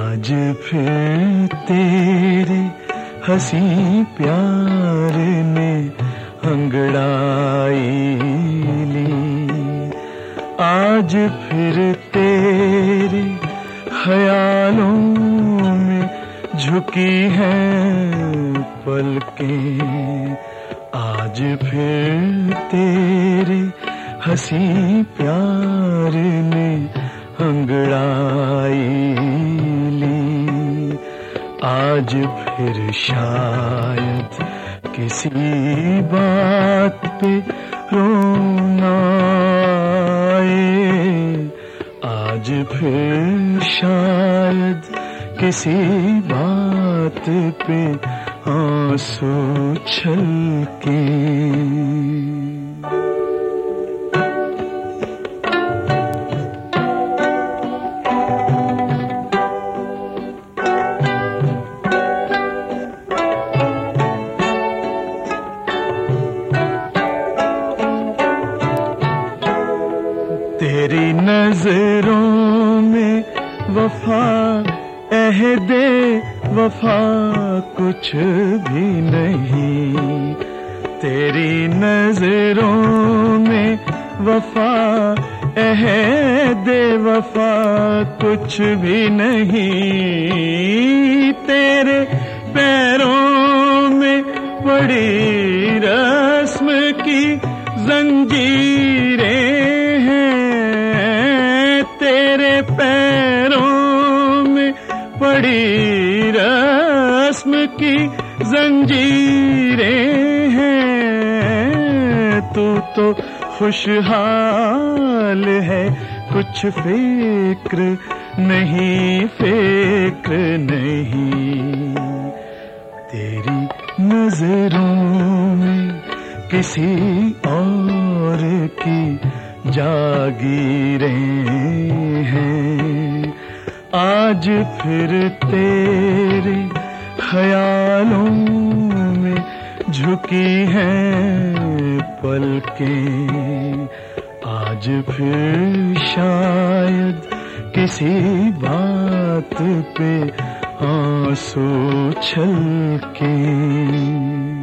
आज फिर तेरे हंसी प्यार ने अंगड़ाई ली। आज फिर तेरे ख्यालों में झुकी हैं पलकें। आज फिर तेरे हंसी प्यार ने अंगड़ाई ली। आज फिर शायद किसी बात पे रोना आए। आज फिर शायद किसी बात पे आंसू छलके। तेरी नजरों में वफा अहदे वफा कुछ भी नहीं। तेरी नजरों में वफा अहदे वफा कुछ भी नहीं। तेरे पैरों में पड़ी रस्म की जंजीरें हैं। तेरे पैरों में पड़ी रस्म की जंजीरें हैं। तू तो खुशहाल है, कुछ फिक्र नहीं, फिक्र नहीं। तेरी नजरों में किसी और की जागीरें हैं। आज फिर तेरे ख्यालों में झुकी हैं पलकें। आज फिर शायद किसी बात पे आंसू छलके।